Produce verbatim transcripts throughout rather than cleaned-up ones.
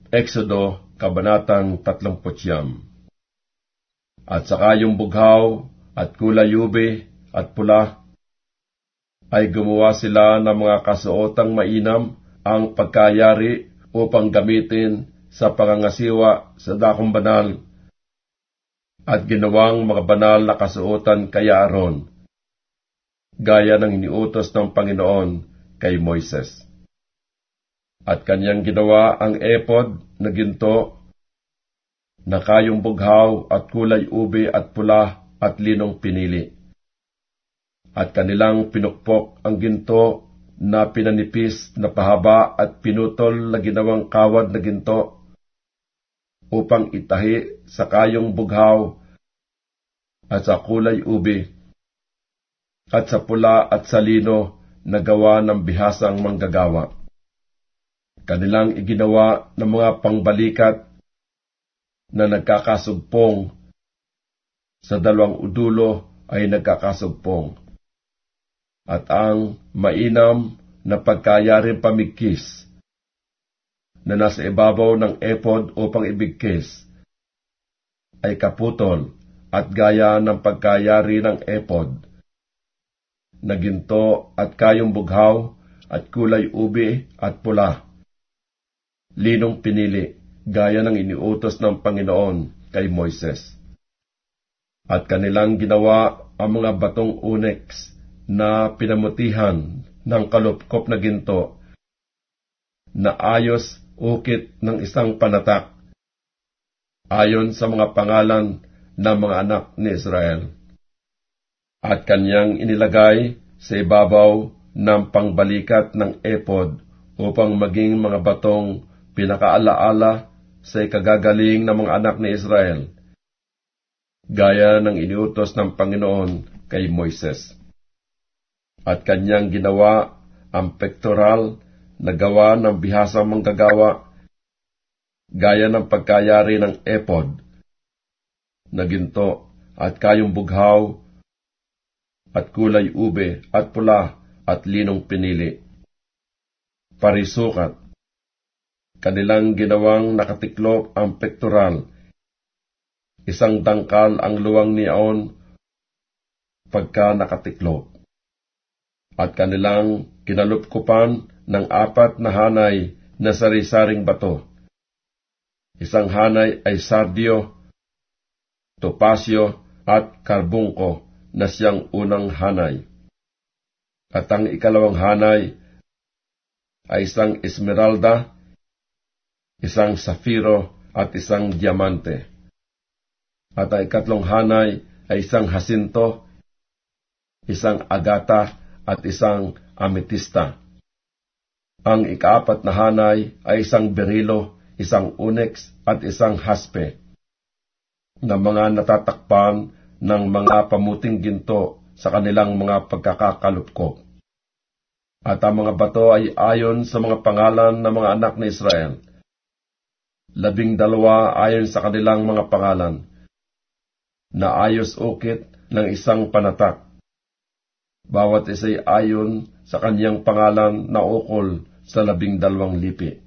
Exodo, Kabanatang tatlumputsyam. At saka yung bughaw at kulay ube at pula, ay gumawa sila ng mga kasuotang mainam ang pagkayari upang gamitin sa pangangasiwa sa dakong banal, at ginawang mga banal na kasuotan kay Aaron, gaya ng iniutos ng Panginoon kay Moises. At kanyang ginawa ang epod na ginto, na kayong bughaw at kulay ube at pula at linong pinili. At kanilang pinukpok ang ginto na pinanipis na pahaba at pinutol na ginawang kawad na ginto, upang itahi sa kayong bughaw at sa kulay ube, at sa pula at sa lino na gawa ng bihasang manggagawa. Kanilang iginawa ng mga pangbalikat na nagkakasugpong, sa dalawang udulo ay nagkakasugpong, at ang mainam na pagkayaring pamigkis na nasa ibabaw ng epod upang ibigkis ay kaputol at gaya ng pagkayari ng epod na ginto at kayong bughaw at kulay ube at pula, linong pinili, gaya ng iniutos ng Panginoon kay Moises. At kanilang ginawa ang mga batong onyx na pinamutihan ng kalupkop na ginto, na ayos ukit ng isang panatak, ayon sa mga pangalan ng mga anak ni Israel. At kanyang inilagay sa ibabaw ng pangbalikat ng epod upang maging mga batong pinakaalaala sa ikagagaling ng mga anak ni Israel, gaya ng iniutos ng Panginoon kay Moises. At kanyang ginawa ang pektoral na gawa ng bihasang manggagawa, gaya ng pagkayari ng epod na ginto at kayong bughaw at kulay ube at pula at linong pinili. Parisukat, kanilang ginawang nakatiklop ang pektoral, isang dangkal ang luwang niyaon pagka nakatiklop. At kanilang kinalupkupan ng apat na hanay na sari-saring bato. Isang hanay ay sardio, topasyo at karbungko na siyang unang hanay. At ang ikalawang hanay ay isang esmeralda, isang safiro at isang diamante. At ang ikatlong hanay ay isang hasinto, isang agata at isang ametista. Ang ikaapat na hanay ay isang berilo, isang onyx at isang haspe, na mga natatakpan ng mga pamuting ginto sa kanilang mga pagkakakalupkop. At ang mga bato ay ayon sa mga pangalan ng mga anak ni Israel. Labing dalawa ayon sa kanilang mga pangalan, na ayos ukit ng isang panatak. Bawat isa'y ayon sa kanyang pangalan na ukol sa labing dalawang lipi.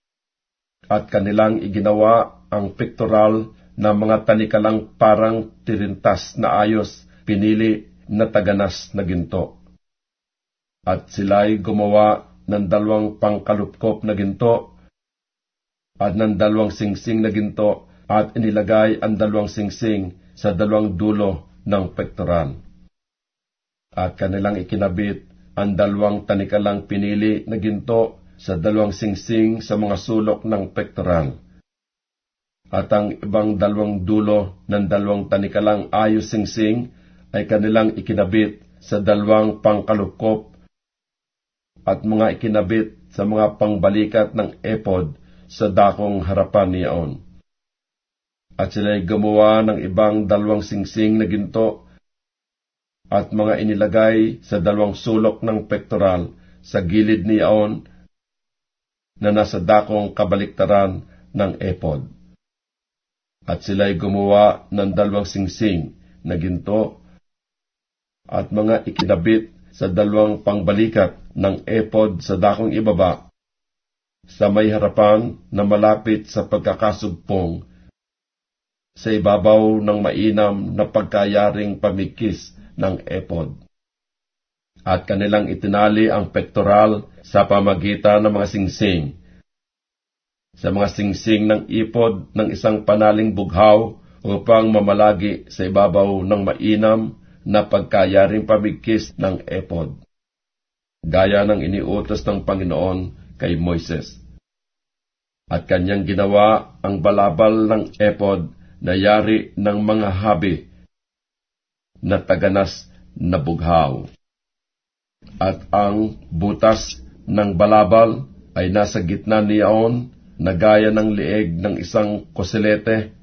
At kanilang iginawa ang pektoral na mga tanikalang parang tirintas na ayos, pinili na taganas na ginto. At sila'y gumawa ng dalawang pangkalupkop na ginto at ng dalawang singsing na ginto, at inilagay ang dalawang singsing sa dalawang dulo ng pektoral. At kanilang ikinabit ang dalawang tanikalang pinili na ginto sa dalawang singsing sa mga sulok ng pektoral. At ang ibang dalawang dulo ng dalawang tanikalang ayos singsing ay kanilang ikinabit sa dalawang pangkalupkop at mga ikinabit sa mga pangbalikat ng epod sa dakong harapan niyaon. At sila'y gumawa ng ibang dalawang singsing na ginto at mga inilagay sa dalawang sulok ng pektoral sa gilid niyaon na nasa dakong kabaliktaran ng epod. At sila'y gumawa ng dalawang singsing na ginto at mga ikinabit sa dalawang pangbalikat ng epod sa dakong ibaba sa may harapan na malapit sa pagkakasugpong, sa ibabaw ng mainam na pagkayaring pamikis ng epod. At kanilang itinali ang pektoral sa pamagitan ng mga singsing, sa mga singsing ng ipod ng isang panaling bughaw upang mamalagi sa ibabaw ng mainam na pagkayaring pamikis ng epod, gaya ng iniutos ng Panginoon kay Moises. At kanyang ginawa ang balabal ng epod na yari ng mga habi na taganas na bughaw. At ang butas ng balabal ay nasa gitna niyaon na gaya ng lieg ng isang koselete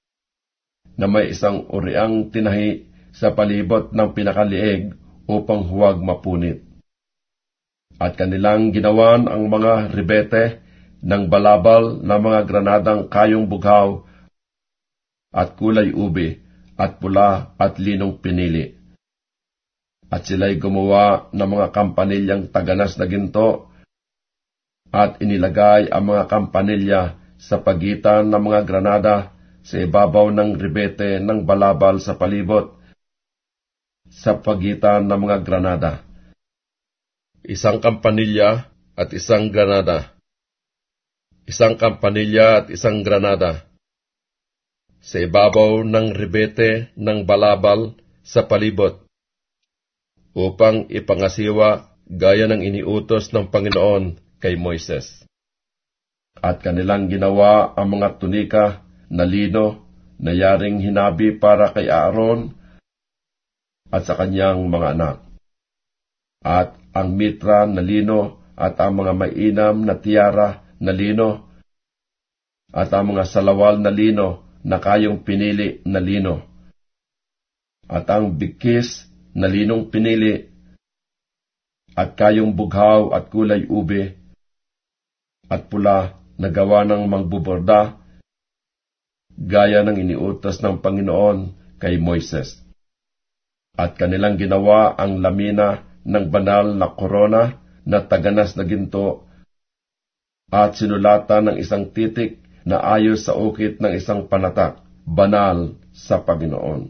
na may isang uriang tinahi sa palibot ng pinakalieg upang huwag mapunit. At kanilang ginawan ang mga ribete ng balabal na mga granadang kayong bughaw at kulay ube at pula at linong pinili. At sila'y gumawa ng mga kampanilyang taganas na ginto at inilagay ang mga kampanilya sa pagitan ng mga granada sa ibabaw ng ribete ng balabal sa palibot sa pagitan ng mga granada. Isang kampanilya at isang granada. Isang kampanilya at isang granada sa ibabaw ng ribete ng balabal sa palibot upang ipangasiwa gaya ng iniutos ng Panginoon kay Moises. At kanilang ginawa ang mga tunika na lino na yaring hinabi para kay Aaron at sa kanyang mga anak, at ang mitra na lino at ang mga mainam na tiara na lino at ang mga salawal na lino na kayong pinili na lino, at ang bikis na linong pinili, at kayong bughaw at kulay ube, at pula na gawa ng mangbuborda, gaya ng iniutos ng Panginoon kay Moises. At kanilang ginawa ang lamina ng banal na korona na taganas na ginto, at sinulatan ng isang titik na ayos sa ukit ng isang panatak, banal sa Panginoon.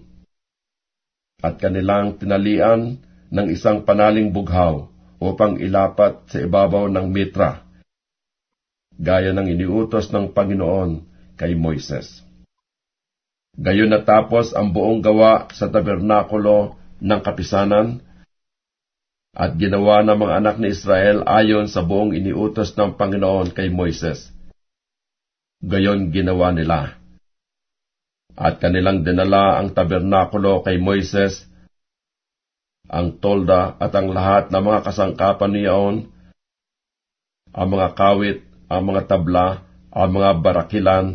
At kanilang tinalian ng isang panaling bughaw upang ilapat sa ibabaw ng mitra, gaya ng iniutos ng Panginoon kay Moises. Gayon natapos ang buong gawa sa tabernakulo ng kapisanan, at ginawa ng mga anak ni Israel ayon sa buong iniutos ng Panginoon kay Moises. Gayon ginawa nila. At kanilang dinala ang tabernakulo kay Moises, ang tolda at ang lahat ng mga kasangkapan niyaon, ang mga kawit, ang mga tabla, ang mga barakilan,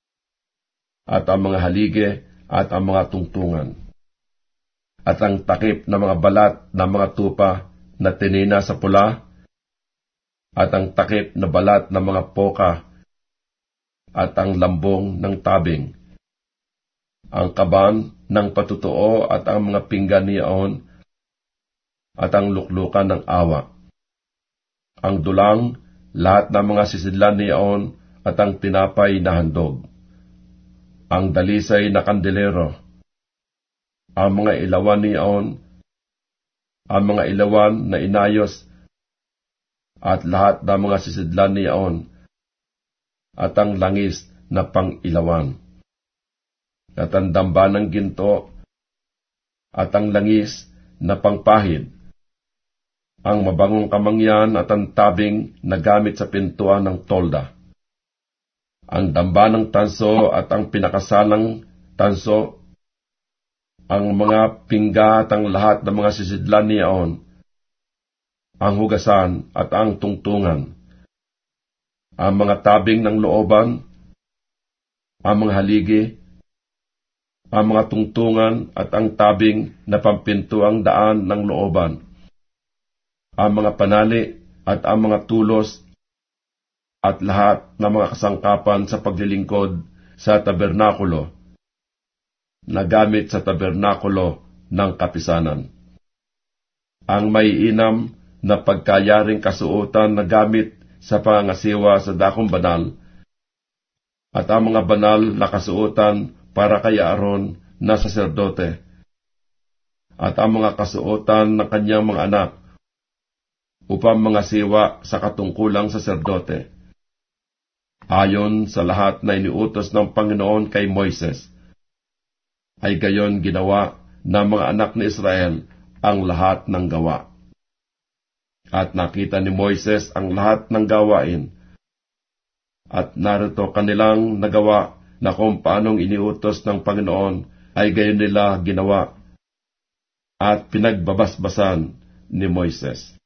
at ang mga halige, at ang mga tungtungan, at ang takip ng mga balat ng mga tupa na tinina sa pula, at ang takip na balat ng mga poka, at ang lambong ng tabing, ang kaban ng patutuo at ang mga pinggan niyaon, at ang luklukan ng awa, ang dulang, lahat ng mga sisidlan niyaon, at ang tinapay na handog, ang dalisay na kandelero, ang mga ilawan niyaon, ang mga ilawan na inayos, at lahat ng mga sisidlan niyaon, at ang langis na pang-ilawan, at ang damba ng ginto, at ang langis na pangpahid, ang mabangong kamangyan at ang tabing na gamit sa pintuan ng tolda, ang damba ng tanso at ang pinakasalang tanso, ang mga pingga at ang lahat ng mga sisidlan niyaon, ang hugasan at ang tungtungan, ang mga tabing ng looban, ang mga haligi, ang mga tungtungan at ang tabing na pampintuang daan ng looban, ang mga panali at ang mga tulos, at lahat ng mga kasangkapan sa paglilingkod sa tabernakulo na gamit sa tabernakulo ng kapisanan. Ang maiinam na pagkayaring kasuotan na gamit sa pangasiwa sa dakong banal, at ang mga banal na kasuotan para kay Aaron na saserdote, at ang mga kasuotan ng kanyang mga anak, upang mga siwa sa katungkulang saserdote, ayon sa lahat na iniutos ng Panginoon kay Moises, ay gayon ginawa ng mga anak ni Israel ang lahat ng gawa. At nakita ni Moises ang lahat ng gawain, at narito kanilang nagawa na kung paanong iniutos ng Panginoon ay gayon nila ginawa, at pinagbabasbasan ni Moises.